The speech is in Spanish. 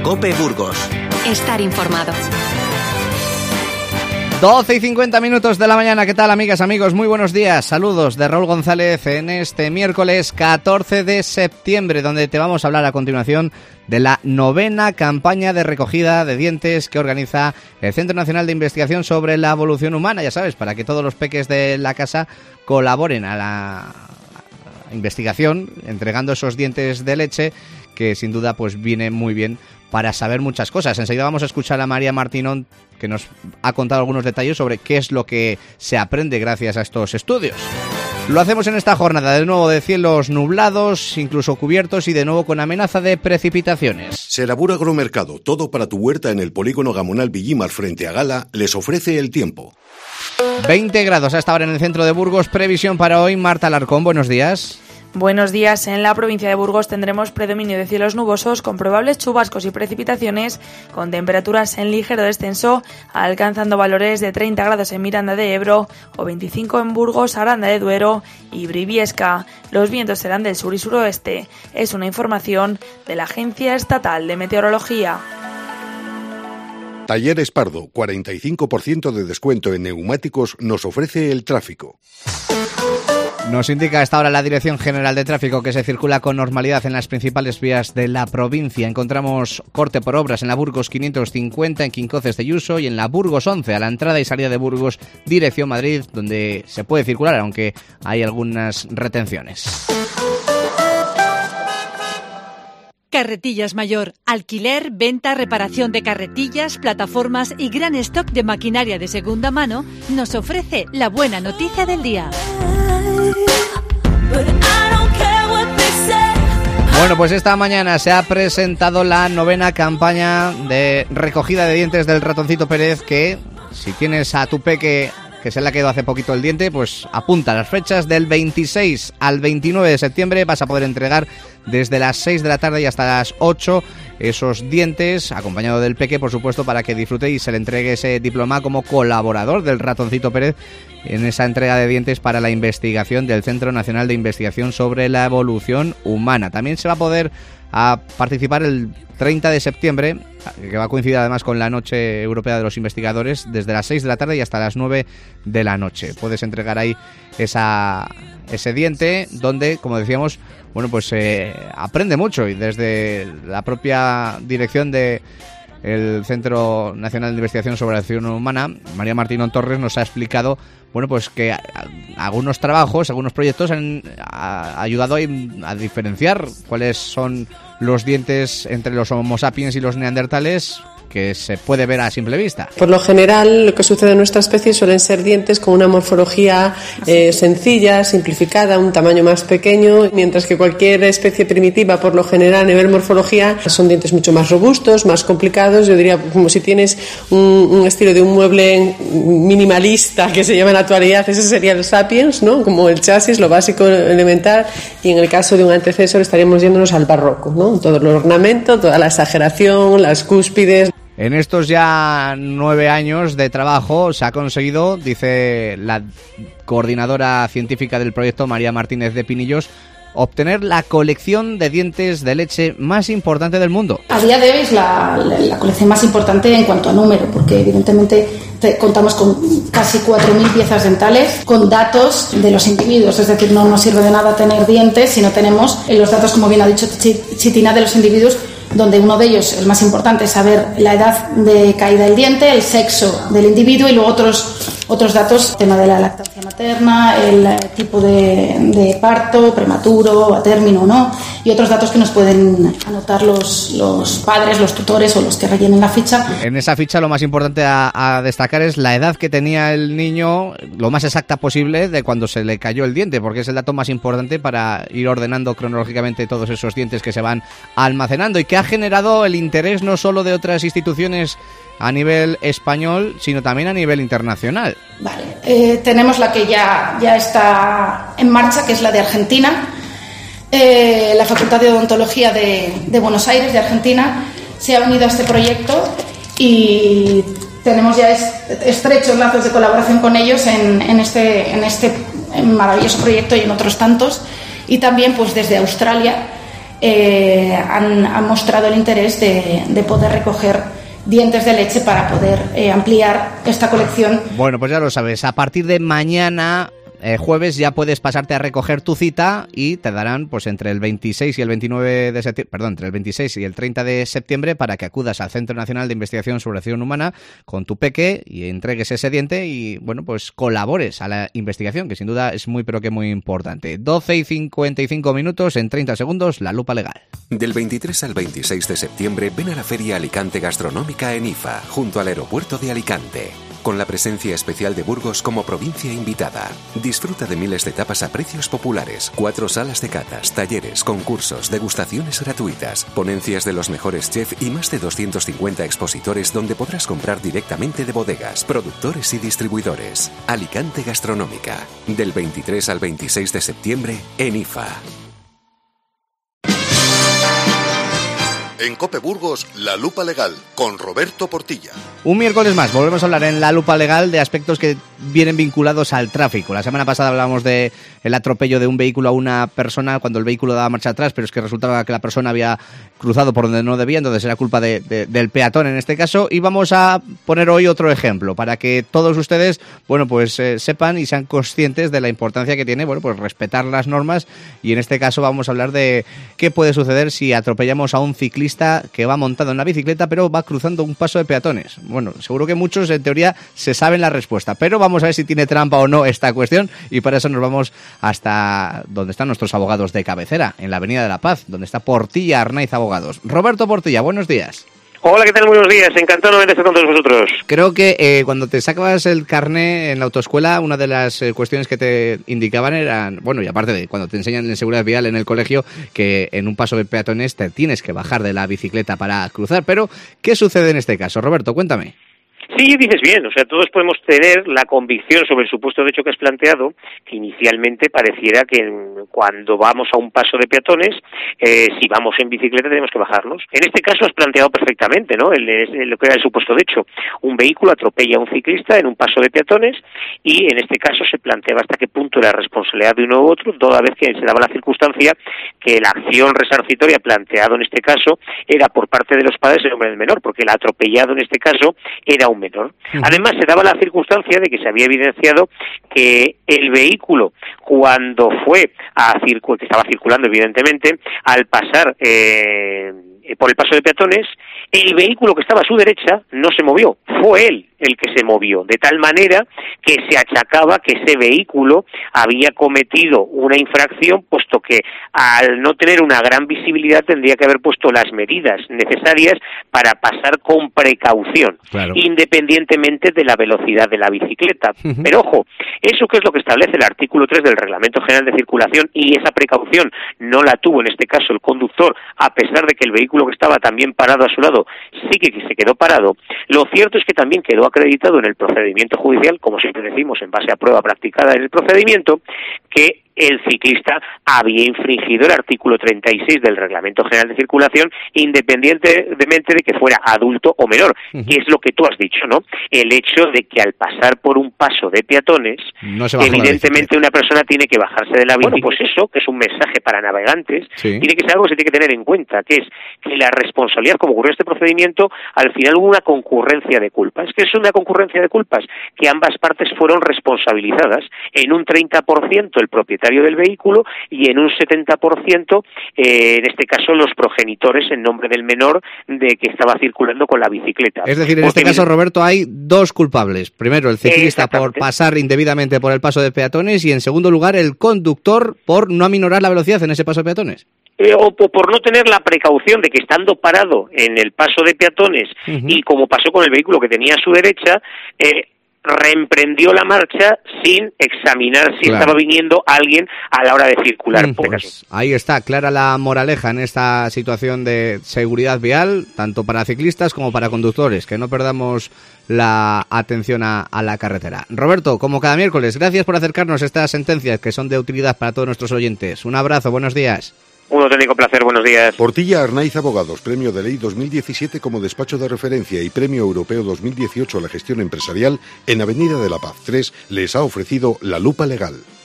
COPE Burgos. Estar informado. 12:50 de la mañana. ¿Qué tal, amigas, amigos? Muy buenos días. Saludos de Raúl González en este miércoles 14 de septiembre, donde te vamos a hablar a continuación de la 9ª campaña de recogida de dientes que organiza el Centro Nacional de Investigación sobre la Evolución Humana. Ya sabes, para que todos los peques de la casa colaboren a la investigación, entregando esos dientes de leche, que sin duda pues viene muy bien para saber muchas cosas. Enseguida vamos a escuchar a María Martínón, que nos ha contado algunos detalles sobre qué es lo que se aprende gracias a estos estudios. Lo hacemos en esta jornada, de nuevo de cielos nublados, incluso cubiertos y de nuevo con amenaza de precipitaciones. Serabur Agromercado, todo para tu huerta en el polígono Gamonal Villimar frente a Gala, les ofrece el tiempo. 20 grados hasta ahora en el centro de Burgos. Previsión para hoy, Marta Alarcón, buenos días. Buenos días. En la provincia de Burgos tendremos predominio de cielos nubosos con probables chubascos y precipitaciones, con temperaturas en ligero descenso, alcanzando valores de 30 grados en Miranda de Ebro o 25 en Burgos, Aranda de Duero y Briviesca. Los vientos serán del sur y suroeste. Es una información de la Agencia Estatal de Meteorología. Talleres Pardo, 45% de descuento en neumáticos, nos ofrece el tráfico. Nos indica a esta hora la Dirección General de Tráfico que se circula con normalidad en las principales vías de la provincia. Encontramos corte por obras en la Burgos 550, en Quincoces de Yuso, y en la Burgos 11, a la entrada y salida de Burgos, dirección Madrid, donde se puede circular, aunque hay algunas retenciones. Carretillas Mayor, alquiler, venta, reparación de carretillas, plataformas y gran stock de maquinaria de segunda mano, nos ofrece la buena noticia del día. Bueno, pues esta mañana se ha presentado la 9ª campaña de recogida de dientes del Ratoncito Pérez, que si tienes a tu peque que se le ha quedado hace poquito el diente, pues apunta las fechas del 26 al 29 de septiembre. Vas a poder entregar desde las 6 de la tarde y hasta las 8 esos dientes, acompañado del peque, por supuesto, para que disfrute y se le entregue ese diploma como colaborador del Ratoncito Pérez en esa entrega de dientes para la investigación del Centro Nacional de Investigación sobre la Evolución Humana. También se va a poder participar el 30 de septiembre, que va a coincidir además con la Noche Europea de los Investigadores, desde las 6 de la tarde y hasta las 9 de la noche. Puedes entregar ahí ese diente, donde, como decíamos, bueno, pues se aprende mucho, y desde la propia dirección de el Centro Nacional de Investigación sobre la Evolución Humana, María Martínón Torres, nos ha explicado, bueno, pues que algunos trabajos, algunos proyectos han ayudado a diferenciar cuáles son los dientes entre los Homo sapiens y los neandertales, que se puede ver a simple vista. Por lo general, lo que sucede en nuestra especie suelen ser dientes con una morfología sencilla, simplificada, un tamaño más pequeño, mientras que cualquier especie primitiva, por lo general, a nivel morfología, son dientes mucho más robustos, más complicados. Yo diría como si tienes un estilo de un mueble minimalista que se llama en la actualidad, ese sería el sapiens, ¿no? Como el chasis, lo básico, elemental, y en el caso de un antecesor estaríamos yéndonos al barroco, ¿no? Todo el ornamento, toda la exageración, las cúspides. En estos ya 9 años de trabajo se ha conseguido, dice la coordinadora científica del proyecto, María Martínez de Pinillos, obtener la colección de dientes de leche más importante del mundo. A día de hoy es la colección más importante en cuanto a número, porque evidentemente contamos con casi 4.000 piezas dentales, con datos de los individuos, es decir, no nos sirve de nada tener dientes si no tenemos los datos, como bien ha dicho Chitina, de los individuos, donde uno de ellos, el más importante, es saber la edad de caída del diente, el sexo del individuo y luego otros datos, el tema de la lactancia materna, el tipo de parto, prematuro, a término, ¿no? Y otros datos que nos pueden anotar los padres, los tutores o los que rellenen la ficha. En esa ficha lo más importante a destacar es la edad que tenía el niño, lo más exacta posible, de cuando se le cayó el diente, porque es el dato más importante para ir ordenando cronológicamente todos esos dientes que se van almacenando, y que ha generado el interés no solo de otras instituciones a nivel español, sino también a nivel internacional. Vale, tenemos la que ya está en marcha, que es la de Argentina. La Facultad de Odontología de Buenos Aires, de Argentina, se ha unido a este proyecto y tenemos ya estrechos lazos de colaboración con ellos en este maravilloso proyecto y en otros tantos. Y también, pues, desde Australia han mostrado el interés de poder recoger dientes de leche para poder ampliar esta colección. Bueno, pues ya lo sabes, a partir de mañana, jueves, ya puedes pasarte a recoger tu cita y te darán pues entre el 26 y el 29 de septiembre, perdón, entre el 26 y el 30 de septiembre para que acudas al Centro Nacional de Investigación sobre Acción Humana con tu peque y entregues ese diente y, bueno, pues colabores a la investigación, que sin duda es muy pero que muy importante. 12:55 en 30 segundos, la lupa legal. Del 23 al 26 de septiembre ven a la Feria Alicante Gastronómica en IFA, junto al aeropuerto de Alicante, con la presencia especial de Burgos como provincia invitada. Disfruta de miles de tapas a precios populares, 4 salas de catas, talleres, concursos, degustaciones gratuitas, ponencias de los mejores chefs y más de 250 expositores donde podrás comprar directamente de bodegas, productores y distribuidores. Alicante Gastronómica, del 23 al 26 de septiembre en IFA. En COPE Burgos, La Lupa Legal, con Roberto Portilla. Un miércoles más, volvemos a hablar en La Lupa Legal de aspectos que vienen vinculados al tráfico. La semana pasada hablábamos de el atropello de un vehículo a una persona cuando el vehículo daba marcha atrás, pero es que resultaba que la persona había cruzado por donde no debía, entonces era culpa del peatón en este caso. Y vamos a poner hoy otro ejemplo para que todos ustedes, bueno, pues sepan y sean conscientes de la importancia que tiene, bueno, pues respetar las normas. Y en este caso vamos a hablar de qué puede suceder si atropellamos a un ciclista que va montado en la bicicleta pero va cruzando un paso de peatones. Bueno, seguro que muchos en teoría se saben la respuesta, pero vamos a ver si tiene trampa o no esta cuestión y para eso nos vamos hasta donde están nuestros abogados de cabecera, en la Avenida de la Paz, donde está Portilla Arnaiz Abogados. Roberto Portilla, buenos días. Hola, ¿qué tal? Buenos días. Encantado nuevamente de estar con todos vosotros. Creo que cuando te sacabas el carné en la autoescuela, una de las cuestiones que te indicaban eran, bueno, y aparte de cuando te enseñan en seguridad vial en el colegio, que en un paso de peatones te tienes que bajar de la bicicleta para cruzar. Pero, ¿qué sucede en este caso? Roberto, cuéntame. Sí, dices bien, o sea, todos podemos tener la convicción sobre el supuesto de hecho que has planteado, que inicialmente pareciera que cuando vamos a un paso de peatones, si vamos en bicicleta tenemos que bajarnos. En este caso has planteado perfectamente, ¿no?, lo que era el supuesto de hecho. Un vehículo atropella a un ciclista en un paso de peatones y en este caso se planteaba hasta qué punto era responsabilidad de uno u otro, toda vez que se daba la circunstancia que la acción resarcitoria planteado en este caso era por parte de los padres en nombre del menor, porque el atropellado en este caso era un menor. Además, se daba la circunstancia de que se había evidenciado que el vehículo, cuando fue que estaba circulando, evidentemente, al pasar por el paso de peatones, el vehículo que estaba a su derecha no se movió, fue él el que se movió, de tal manera que se achacaba que ese vehículo había cometido una infracción, puesto que al no tener una gran visibilidad tendría que haber puesto las medidas necesarias para pasar con precaución, claro, independientemente de la velocidad de la bicicleta. Pero ojo, eso que es lo que establece el artículo 3 del Reglamento General de Circulación, y esa precaución no la tuvo en este caso el conductor, a pesar de que el vehículo que estaba también parado a su lado sí que se quedó parado. Lo cierto es que también quedó acreditado en el procedimiento judicial, como siempre decimos, en base a prueba practicada en el procedimiento, que el ciclista había infringido el artículo 36 del Reglamento General de Circulación, independientemente de que fuera adulto o menor, que es lo que tú has dicho, ¿no? El hecho de que al pasar por un paso de peatones, evidentemente una persona tiene que bajarse de la bicicleta. Bueno, pues eso, que es un mensaje para navegantes, sí, tiene que ser algo que se tiene que tener en cuenta, que es que la responsabilidad, como ocurrió en este procedimiento, al final hubo una concurrencia de culpas. ¿Qué es una concurrencia de culpas? Que ambas partes fueron responsabilizadas, en un 30% el propietario del vehículo y en un 70%, en este caso, los progenitores en nombre del menor de que estaba circulando con la bicicleta. Es decir, en este caso, Roberto, hay dos culpables. Primero, el ciclista por pasar indebidamente por el paso de peatones y, en segundo lugar, el conductor por no aminorar la velocidad en ese paso de peatones. O por no tener la precaución de que estando parado en el paso de peatones y como pasó con el vehículo que tenía a su derecha, reemprendió la marcha sin examinar si estaba viniendo alguien a la hora de circular. Pues ahí está, clara la moraleja en esta situación de seguridad vial, tanto para ciclistas como para conductores, que no perdamos la atención a la carretera. Roberto, como cada miércoles, gracias por acercarnos estas sentencias que son de utilidad para todos nuestros oyentes. Un abrazo, buenos días. Un auténtico placer, buenos días. Portilla Arnaiz Abogados, Premio de Ley 2017 como despacho de referencia y Premio Europeo 2018 a la gestión empresarial en Avenida de la Paz 3, les ha ofrecido La Lupa Legal.